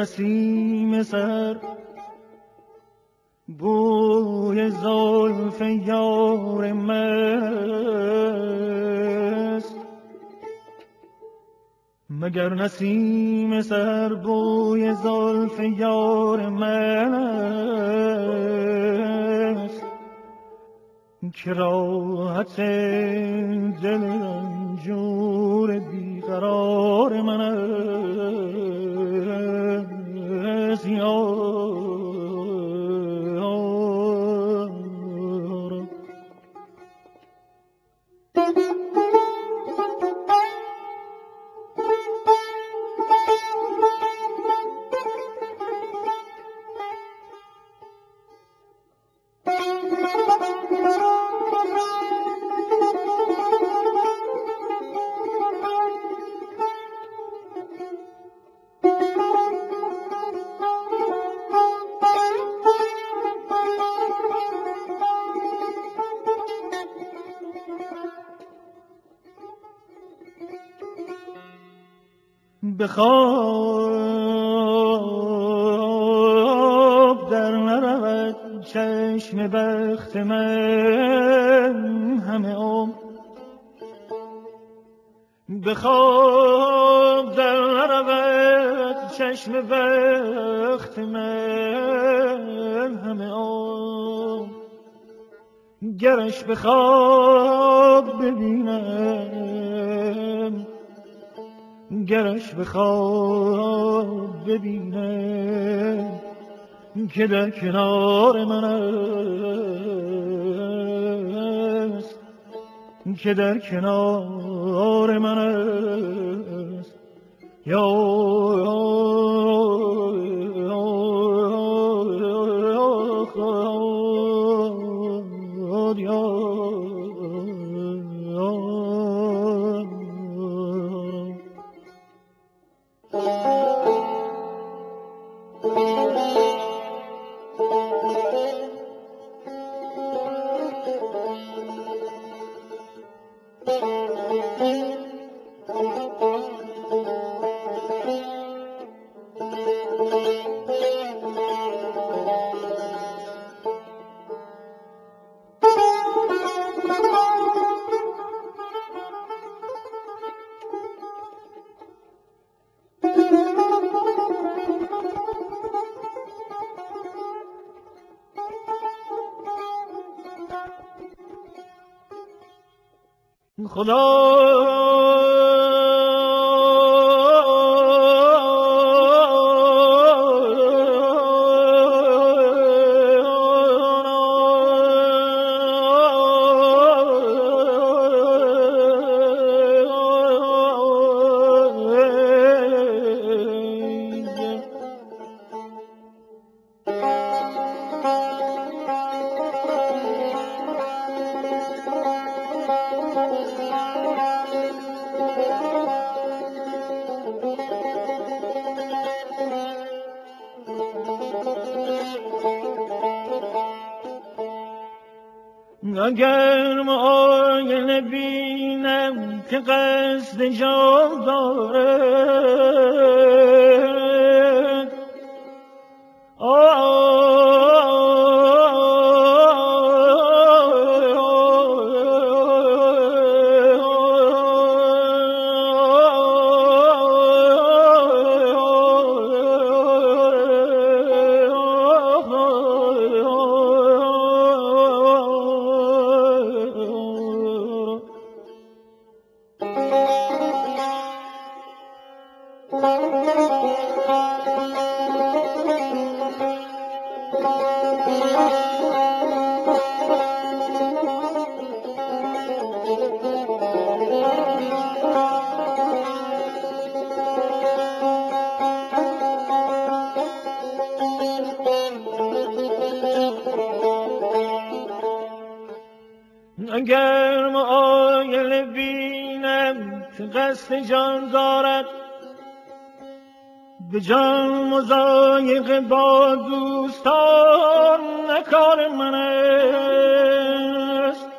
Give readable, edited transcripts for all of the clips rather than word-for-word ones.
نسیم سر بوی زلف یار مست، مگر نسیم سر بوی زلف یار مست که راحت دل رنجور بیقرار من است. به خواب در نرود چشم بخت من همه عمر، به خواب در نرود چشم بخت من همه عمر، گرش به خواب ببینم، گرش به خواب ببینم که در کنار من است، که در کنار من است. اگر معاینه بینم که قصد جان دارد، اگر معاینه بینم که قصد جان دارد، به جان مضایقه با دوستان نکار من است.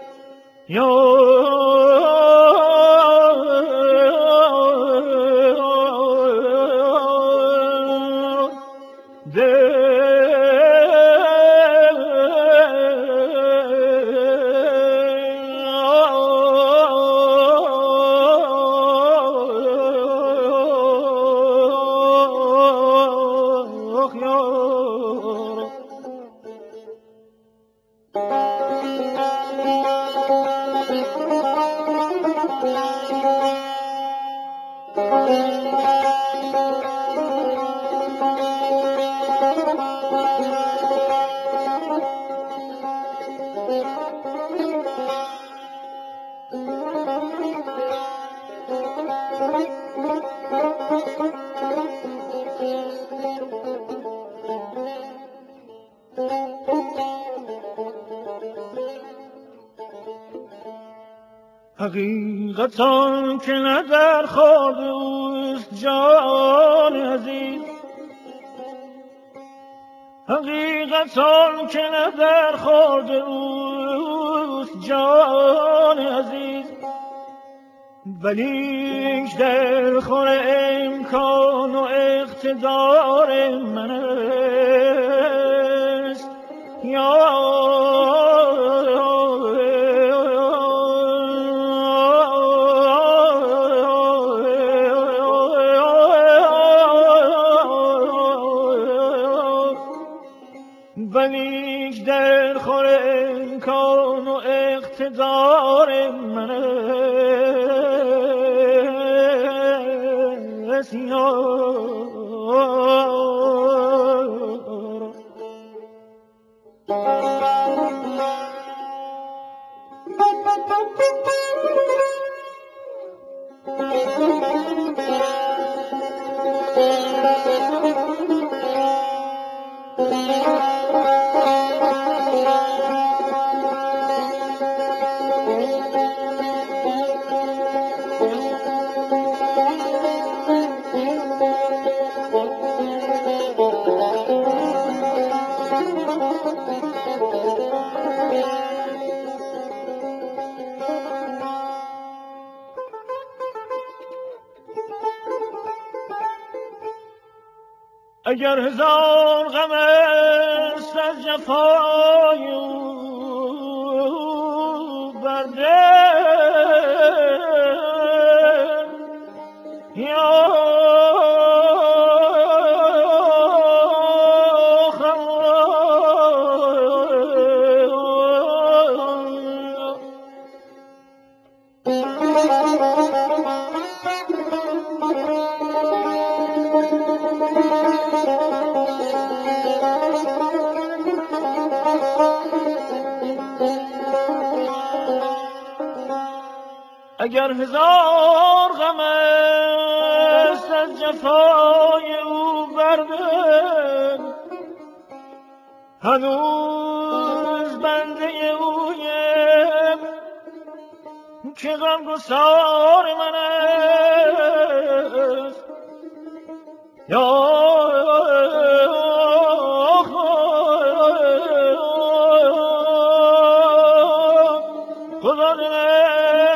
حقیقتان که نه در خواب اوست جان عزیز، حقیقتان که نه در خواب اوست جان عزیز، ولیک در خور امکان و اقتدار من است. ولیک در خور امکان و اقتدار من است. اگر هزار غم است از جفای او بر دل، یا اگر هزار غم است از جفای او بر دل، هنوز بنده اویم که غمگسار من است. یا خدا